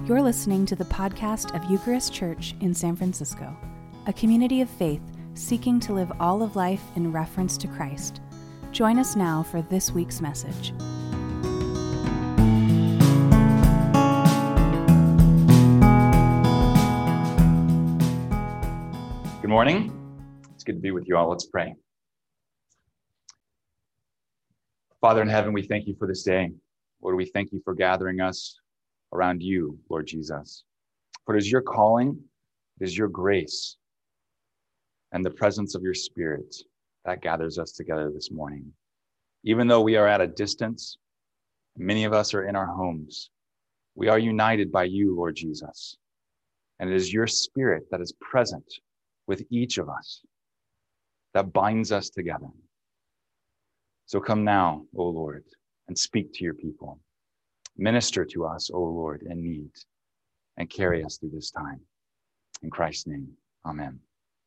You're listening to the podcast of Eucharist Church in San Francisco, a community of faith seeking to live all of life in reference to Christ. Join us now for this week's message. Good morning. It's good to be with you all. Let's pray. Father in heaven, we thank you for this day. Lord, we thank you for gathering us around you, Lord Jesus. For it is your calling, it is your grace, and the presence of your Spirit that gathers us together this morning. Even though we are at a distance, many of us are in our homes, we are united by you, Lord Jesus. And it is your Spirit that is present with each of us that binds us together. So come now, O Lord, and speak to your people. Minister to us, O Lord, in need, and carry us through this time. In Christ's name, amen.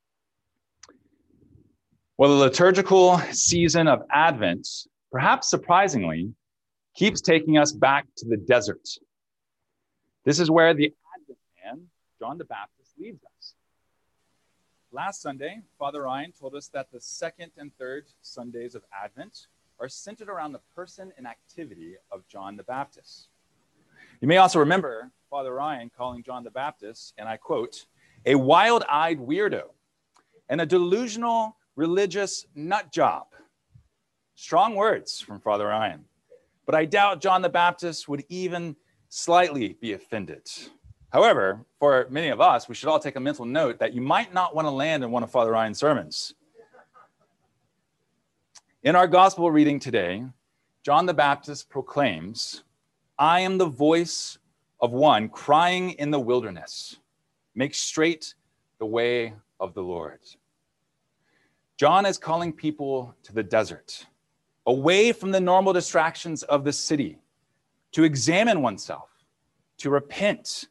Well, the liturgical season of Advent, perhaps surprisingly, keeps taking us back to the desert. This is where the Advent man, John the Baptist, leads us. Last Sunday, Father Ryan told us that the second and third Sundays of Advent are centered around the person and activity of John the Baptist. You may also remember Father Ryan calling John the Baptist, and I quote, a wild-eyed weirdo and a delusional religious nut job. Strong words from Father Ryan, but I doubt John the Baptist would even slightly be offended. However, for many of us, we should all take a mental note that you might not want to land in one of Father Ryan's sermons. In our gospel reading today, John the Baptist proclaims, I am the voice of one crying in the wilderness, make straight the way of the Lord. John is calling people to the desert, away from the normal distractions of the city, to examine oneself, to repent,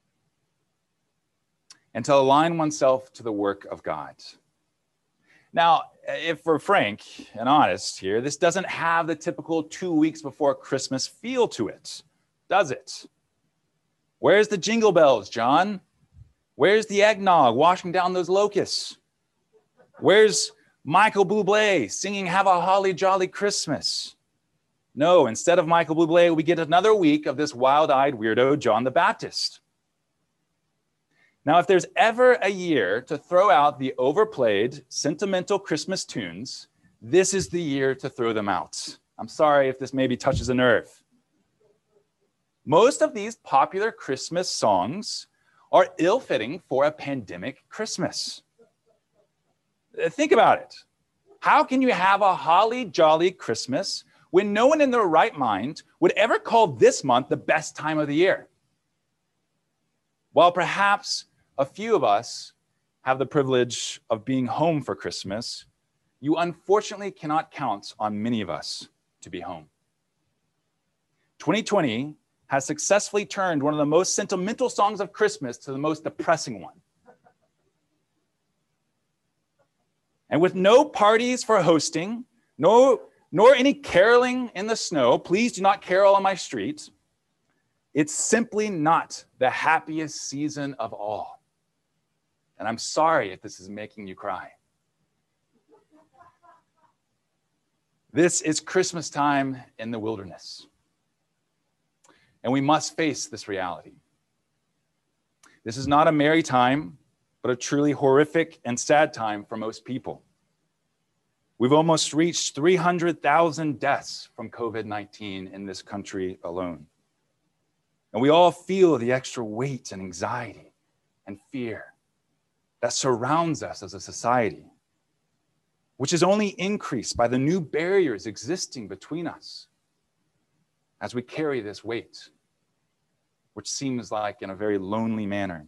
and to align oneself to the work of God. Now, if we're frank and honest here, this doesn't have the typical 2 weeks before Christmas feel to it, does it? Where's the jingle bells, John? Where's the eggnog washing down those locusts? Where's Michael Bublé singing Have a Holly Jolly Christmas? No, instead of Michael Bublé, we get another week of this wild-eyed weirdo, John the Baptist. Now, if there's ever a year to throw out the overplayed, sentimental Christmas tunes, this is the year to throw them out. I'm sorry if this maybe touches a nerve. Most of these popular Christmas songs are ill-fitting for a pandemic Christmas. Think about it. How can you have a holly jolly Christmas when no one in their right mind would ever call this month the best time of the year? While perhaps a few of us have the privilege of being home for Christmas, you unfortunately cannot count on many of us to be home. 2020 has successfully turned one of the most sentimental songs of Christmas to the most depressing one. And with no parties for hosting, nor any caroling in the snow, please do not carol on my street, it's simply not the happiest season of all. And I'm sorry if this is making you cry. This is Christmas time in the wilderness. And we must face this reality. This is not a merry time, but a truly horrific and sad time for most people. We've almost reached 300,000 deaths from COVID-19 in this country alone. And we all feel the extra weight and anxiety and fear that surrounds us as a society, which is only increased by the new barriers existing between us as we carry this weight, which seems like in a very lonely manner.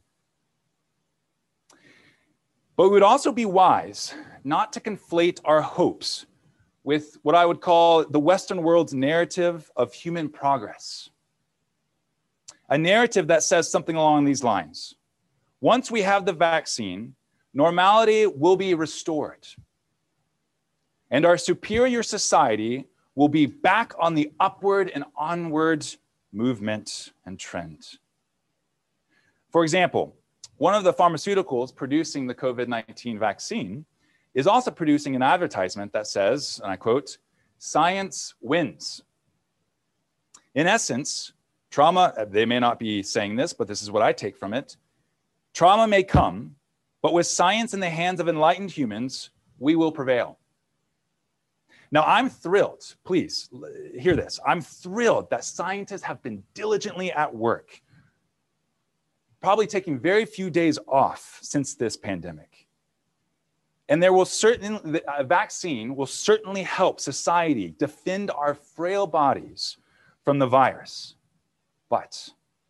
But it would also be wise not to conflate our hopes with what I would call the Western world's narrative of human progress. A narrative that says something along these lines. Once we have the vaccine, normality will be restored, and our superior society will be back on the upward and onward movement and trend. For example, one of the pharmaceuticals producing the COVID-19 vaccine is also producing an advertisement that says, and I quote, "Science wins." In essence, trauma, they may not be saying this, but this is what I take from it. Trauma may come, but with science in the hands of enlightened humans, we will prevail. Now, I'm thrilled, please hear this. I'm thrilled that scientists have been diligently at work, probably taking very few days off since this pandemic. And a vaccine will certainly help society defend our frail bodies from the virus. But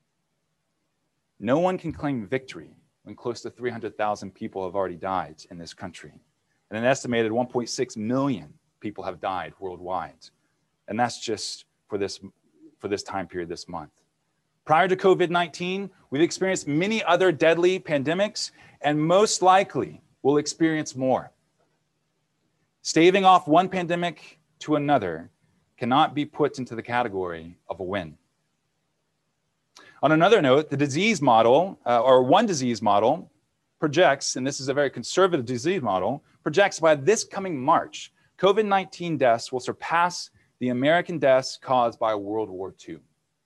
no one can claim victory when close to 300,000 people have already died in this country. And an estimated 1.6 million people have died worldwide. And that's just for this time period this month. Prior to COVID-19, we've experienced many other deadly pandemics, and most likely we'll experience more. Staving off one pandemic to another cannot be put into the category of a win. On another note, the disease model, or one disease model, projects, and this is a very conservative disease model, projects by this coming March, COVID-19 deaths will surpass the American deaths caused by World War II.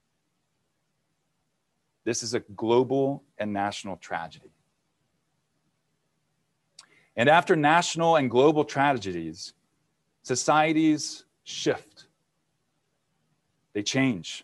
This is a global and national tragedy. And after national and global tragedies, societies shift. They change.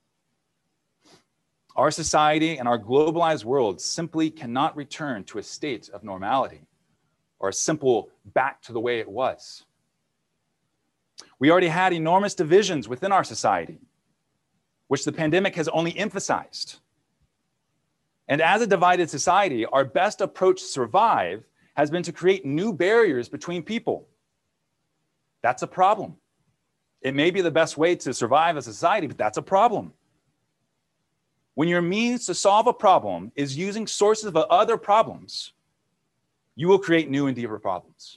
Our society and our globalized world simply cannot return to a state of normality or a simple back to the way it was. We already had enormous divisions within our society, which the pandemic has only emphasized. And as a divided society, our best approach to survive has been to create new barriers between people. That's a problem. It may be the best way to survive as a society, but that's a problem. When your means to solve a problem is using sources of other problems, you will create new and deeper problems.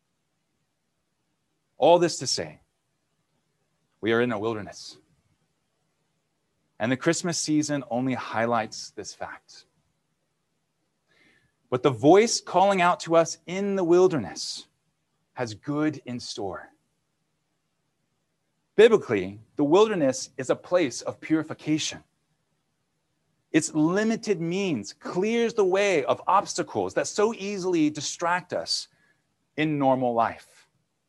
All this to say, we are in a wilderness. And the Christmas season only highlights this fact. But the voice calling out to us in the wilderness has good in store. Biblically, the wilderness is a place of purification. Its limited means clears the way of obstacles that so easily distract us in normal life.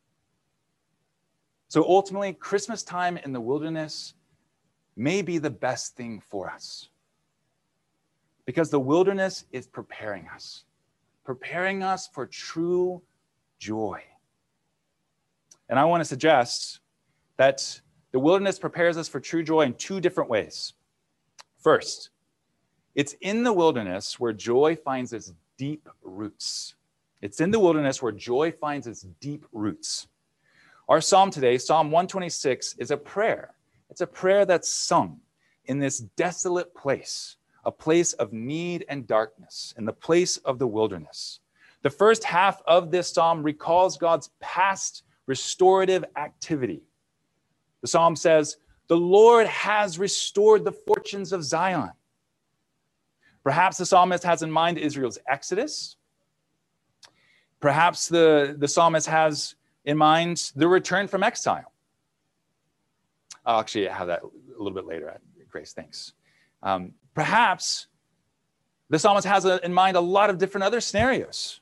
So ultimately, Christmas time in the wilderness may be the best thing for us, because the wilderness is preparing us for true joy. And I want to suggest that the wilderness prepares us for true joy in two different ways. First, it's in the wilderness where joy finds its deep roots. It's in the wilderness where joy finds its deep roots. Our psalm today, Psalm 126, is a prayer. It's a prayer that's sung in this desolate place, a place of need and darkness, in the place of the wilderness. The first half of this psalm recalls God's past restorative activity. The psalm says, "The Lord has restored the fortunes of Zion." Perhaps the psalmist has in mind Israel's exodus. Perhaps the psalmist has in mind the return from exile. I'll actually have that a little bit later, Grace, thanks. Perhaps the psalmist has in mind a lot of different other scenarios.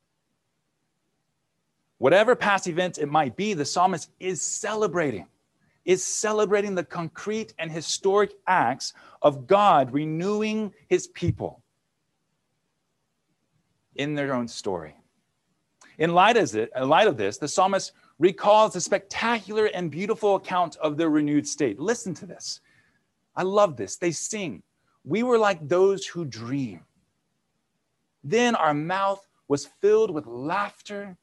Whatever past event it might be, the psalmist is celebrating the concrete and historic acts of God renewing his people in their own story. In light of this, the psalmist recalls the spectacular and beautiful account of their renewed state. Listen to this. I love this. They sing, "We were like those who dream. Then our mouth was filled with laughter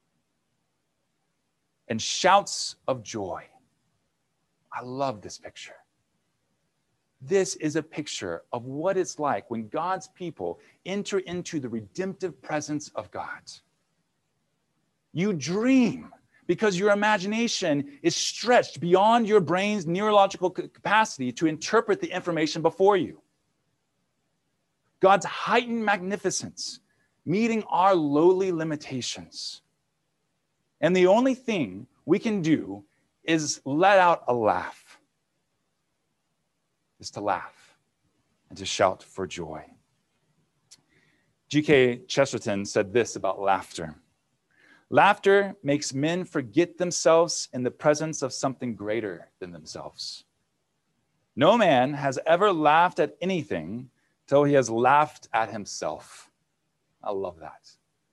and shouts of joy." I love this picture. This is a picture of what it's like when God's people enter into the redemptive presence of God. You dream because your imagination is stretched beyond your brain's neurological capacity to interpret the information before you. God's heightened magnificence, meeting our lowly limitations. And the only thing we can do is let out a laugh, is to laugh and to shout for joy. G.K. Chesterton said this about laughter. Laughter makes men forget themselves in the presence of something greater than themselves. No man has ever laughed at anything till he has laughed at himself. I love that.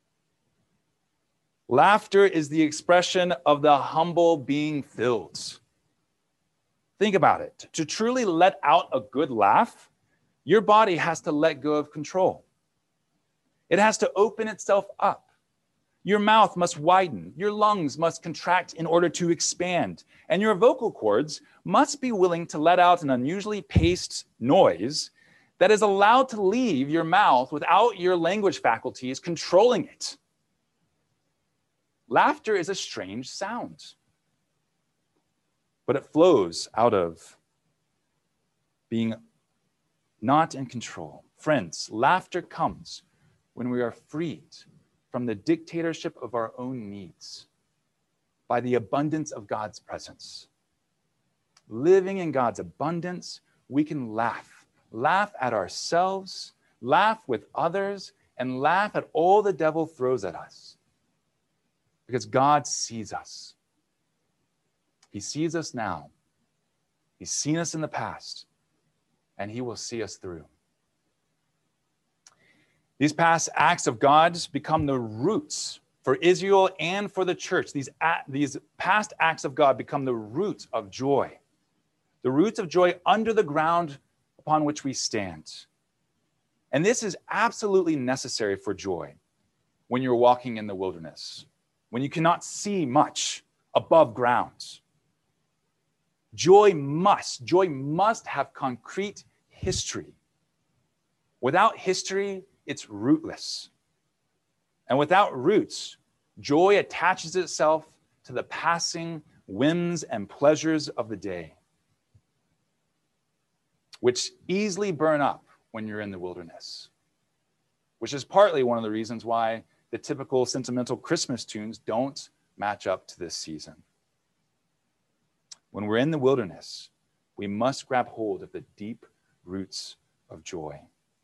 Laughter is the expression of the humble being filled. Think about it. To truly let out a good laugh, your body has to let go of control. It has to open itself up. Your mouth must widen. Your lungs must contract in order to expand. And your vocal cords must be willing to let out an unusually paced noise that is allowed to leave your mouth without your language faculties controlling it. Laughter is a strange sound, but it flows out of being not in control. Friends, laughter comes when we are freed from the dictatorship of our own needs by the abundance of God's presence. Living in God's abundance, we can laugh at ourselves, laugh with others, and laugh at all the devil throws at us. Because God sees us. He sees us now. He's seen us in the past, and he will see us through. These past acts of God become the roots for Israel and for the church. These past acts of God become the roots of joy. The roots of joy under the ground upon which we stand. And this is absolutely necessary for joy when you're walking in the wilderness, when you cannot see much above ground. Joy must have concrete history. Without history, it's rootless. And without roots, joy attaches itself to the passing whims and pleasures of the day, which easily burn up when you're in the wilderness, which is partly one of the reasons why the typical sentimental Christmas tunes don't match up to this season. When we're in the wilderness, we must grab hold of the deep roots of joy.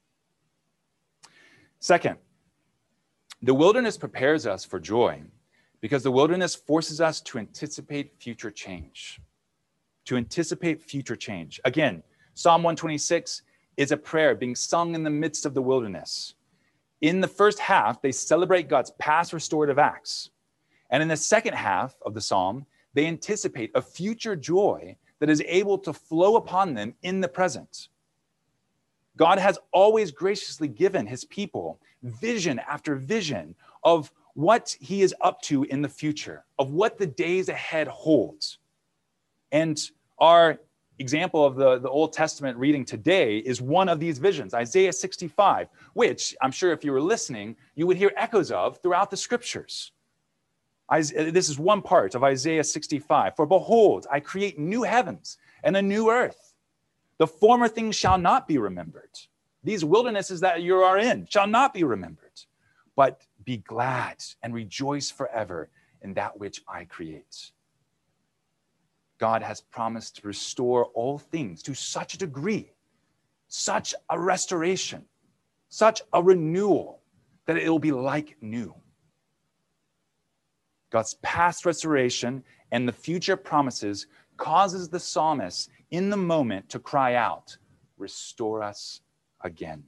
Second, the wilderness prepares us for joy because the wilderness forces us to anticipate future change. To anticipate future change. Again, Psalm 126 is a prayer being sung in the midst of the wilderness. In the first half, they celebrate God's past restorative acts. And in the second half of the psalm, they anticipate a future joy that is able to flow upon them in the present. God has always graciously given his people vision after vision of what he is up to in the future, of what the days ahead holds. And our example of the Old Testament reading today is one of these visions, Isaiah 65, which I'm sure if you were listening, you would hear echoes of throughout the scriptures. This is one part of Isaiah 65. For behold, I create new heavens and a new earth. The former things shall not be remembered. These wildernesses that you are in shall not be remembered, but be glad and rejoice forever in that which I create. God has promised to restore all things to such a degree, such a restoration, such a renewal, that it will be like new. God's past restoration and the future promises causes the psalmist in the moment to cry out, restore us again.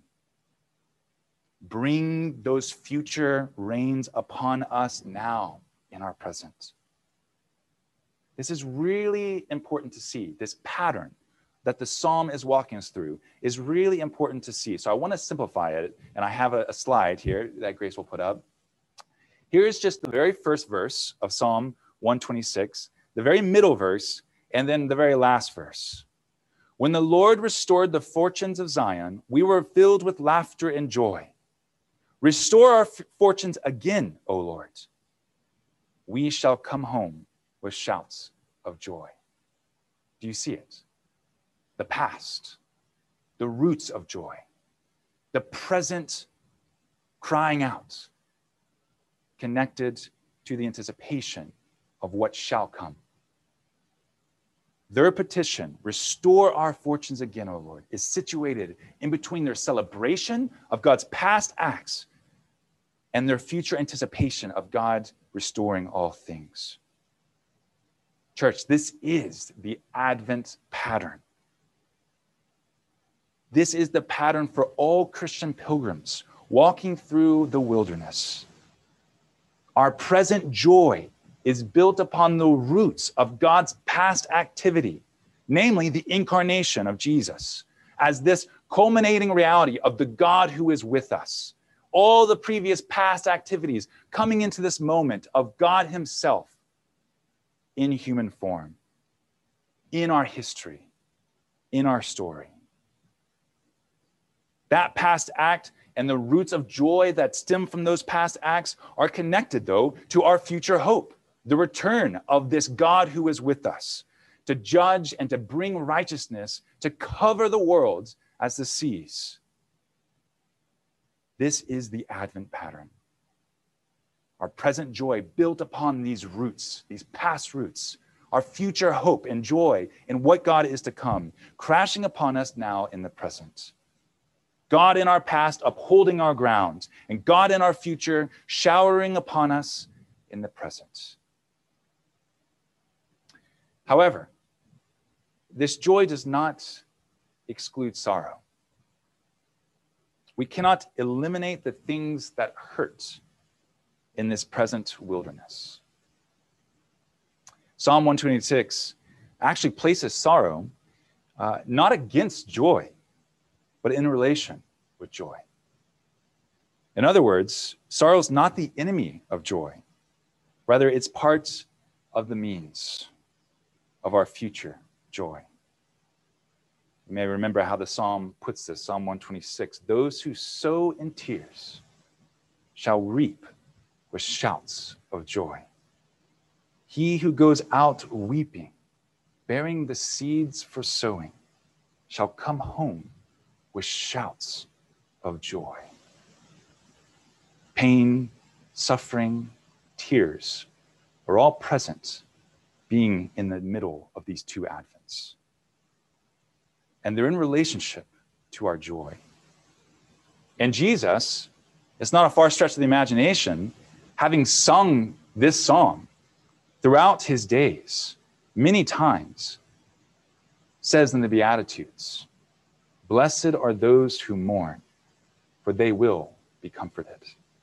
Bring those future rains upon us now in our present. This is really important to see. This pattern that the psalm is walking us through is really important to see. So I want to simplify it, and I have a slide here that Grace will put up. Here's just the very first verse of Psalm 126, the very middle verse, and then the very last verse. When the Lord restored the fortunes of Zion, we were filled with laughter and joy. Restore our fortunes again, O Lord. We shall come home with shouts of joy. Do you see it? The past, the roots of joy. the present crying out, connected to the anticipation of what shall come. Their petition, restore our fortunes again, O Lord, is situated in between their celebration of God's past acts and their future anticipation of God restoring all things. Church, this is the Advent pattern. This is the pattern for all Christian pilgrims walking through the wilderness. Our present joy is built upon the roots of God's past activity, namely the incarnation of Jesus, as this culminating reality of the God who is with us. All the previous past activities coming into this moment of God himself in human form, in our history, in our story. That past act and the roots of joy that stem from those past acts are connected, though, to our future hope, the return of this God who is with us, to judge and to bring righteousness, to cover the world as the seas. This is the Advent pattern. Our present joy built upon these roots, these past roots, our future hope and joy in what God is to come, crashing upon us now in the present. God in our past upholding our ground, and God in our future showering upon us in the present. However, this joy does not exclude sorrow. We cannot eliminate the things that hurt in this present wilderness. Psalm 126 actually places sorrow not against joy, but in relation with joy. In other words, sorrow is not the enemy of joy. Rather, it's part of the means of our future joy. You may remember how the psalm puts this, Psalm 126, those who sow in tears shall reap with shouts of joy. He who goes out weeping, bearing the seeds for sowing, shall come home with shouts of joy. Pain, suffering, tears are all present, being in the middle of these two Advents. And they're in relationship to our joy. And Jesus, it's not a far stretch of the imagination, having sung this song throughout his days, many times, says in the Beatitudes, "Blessed are those who mourn, for they will be comforted."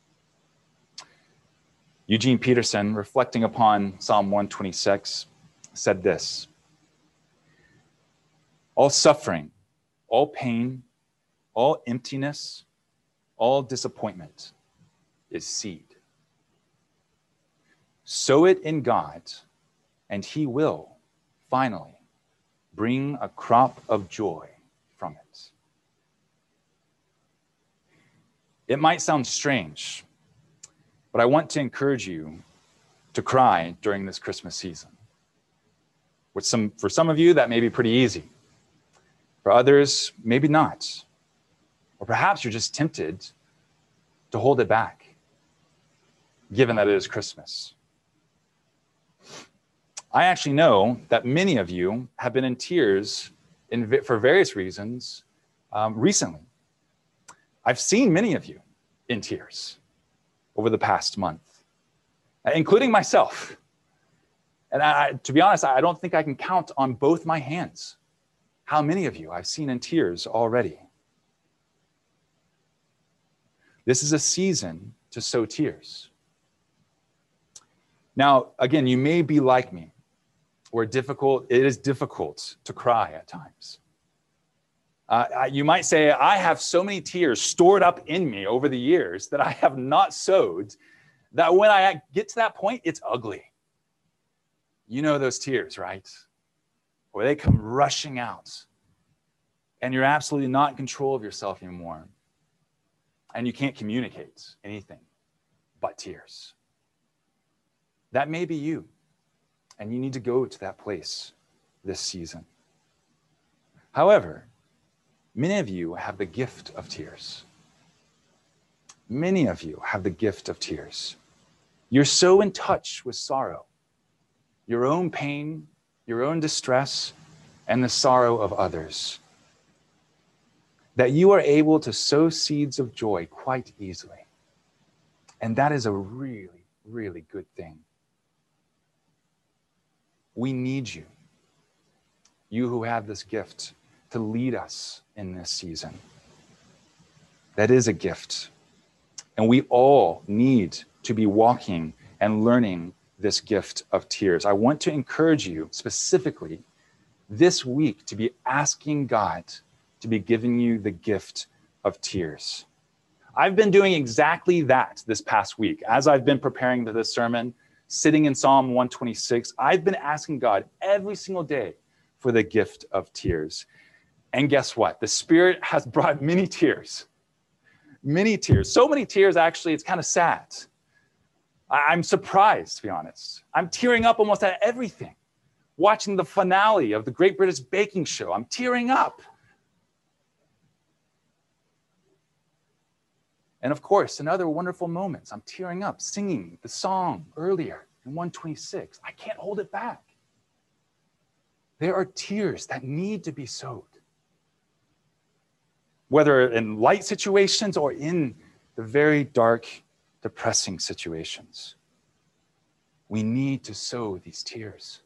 Eugene Peterson, reflecting upon Psalm 126, said this, "All suffering, all pain, all emptiness, all disappointment is seed. Sow it in God, and he will, finally, bring a crop of joy from it." It might sound strange, but I want to encourage you to cry during this Christmas season. For some of you, that may be pretty easy. For others, maybe not. Or perhaps you're just tempted to hold it back, given that it is Christmas. I actually know that many of you have been in tears for various reasons recently. I've seen many of you in tears over the past month, including myself. And to be honest, I don't think I can count on both my hands how many of you I've seen in tears already. This is a season to sow tears. Now, again, you may be like me, where it is difficult to cry at times. You might say, I have so many tears stored up in me over the years that I have not sowed, that when I get to that point, it's ugly. You know those tears, right? Where they come rushing out, and you're absolutely not in control of yourself anymore. And you can't communicate anything but tears. That may be you, and you need to go to that place this season. However, many of you have the gift of tears. Many of you have the gift of tears. You're so in touch with sorrow, your own pain, your own distress, and the sorrow of others, that you are able to sow seeds of joy quite easily. And that is a really, really good thing. We need you, you who have this gift, to lead us in this season. That is a gift. And we all need to be walking and learning this gift of tears. I want to encourage you specifically this week to be asking God to be giving you the gift of tears. I've been doing exactly that this past week. As I've been preparing for this sermon, sitting in Psalm 126, I've been asking God every single day for the gift of tears. And guess what? The Spirit has brought many tears. Many tears. So many tears, actually, it's kind of sad. I'm surprised, to be honest. I'm tearing up almost at everything. Watching the finale of the Great British Baking Show, I'm tearing up. And of course, in other wonderful moments, I'm tearing up, singing the song earlier in 126. I can't hold it back. There are tears that need to be sowed, whether in light situations or in the very dark, depressing situations. We need to sow these tears.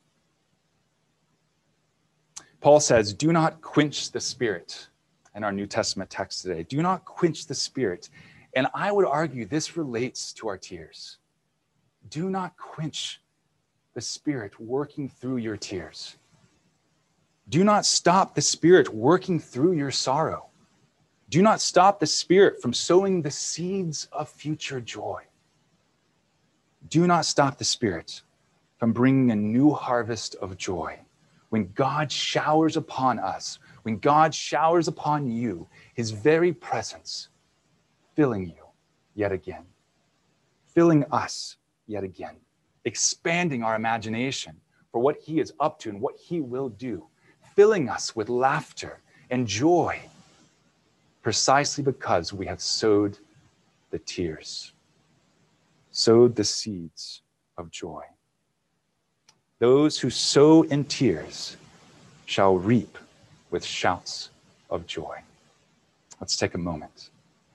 Paul says, do not quench the Spirit in our New Testament text today. Do not quench the Spirit. And I would argue this relates to our tears. Do not quench the Spirit working through your tears. Do not stop the Spirit working through your sorrow. Do not stop the Spirit from sowing the seeds of future joy. Do not stop the Spirit from bringing a new harvest of joy. When God showers upon us, when God showers upon you, his very presence, filling you yet again, filling us yet again, expanding our imagination for what he is up to and what he will do, filling us with laughter and joy, precisely because we have sowed the tears, sowed the seeds of joy. Those who sow in tears shall reap with shouts of joy. Let's take a moment.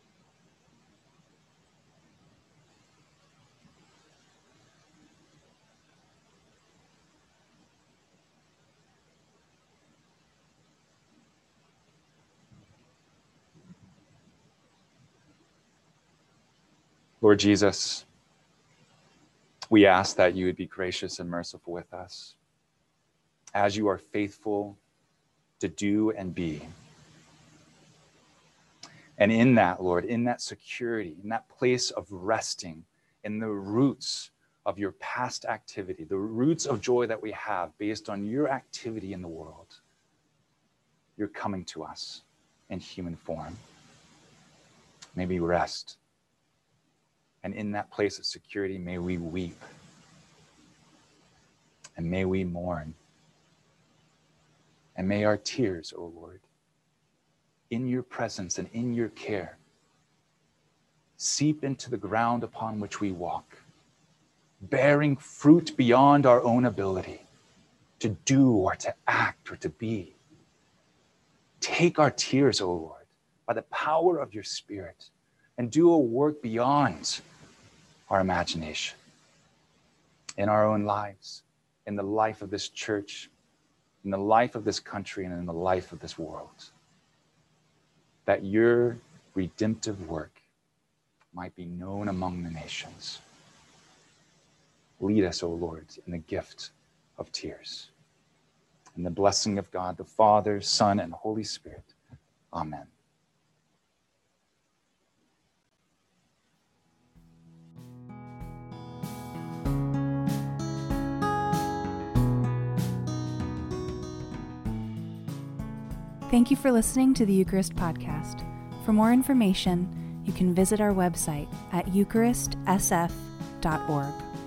Lord Jesus, we ask that you would be gracious and merciful with us as you are faithful to do and be. And in that, Lord, in that security, in that place of resting, in the roots of your past activity, the roots of joy that we have based on your activity in the world, you're coming to us in human form. May we rest. And in that place of security, may we weep. And may we mourn. And may our tears, O Lord, in your presence and in your care, seep into the ground upon which we walk, bearing fruit beyond our own ability to do or to act or to be. Take our tears, O Lord, by the power of your Spirit, and do a work beyond our imagination, in our own lives, in the life of this church, in the life of this country, and in the life of this world. That your redemptive work might be known among the nations. Lead us, O Lord, in the gift of tears. In the blessing of God, the Father, Son, and Holy Spirit. Amen. Thank you for listening to the Eucharist Podcast. For more information, you can visit our website at eucharistsf.org.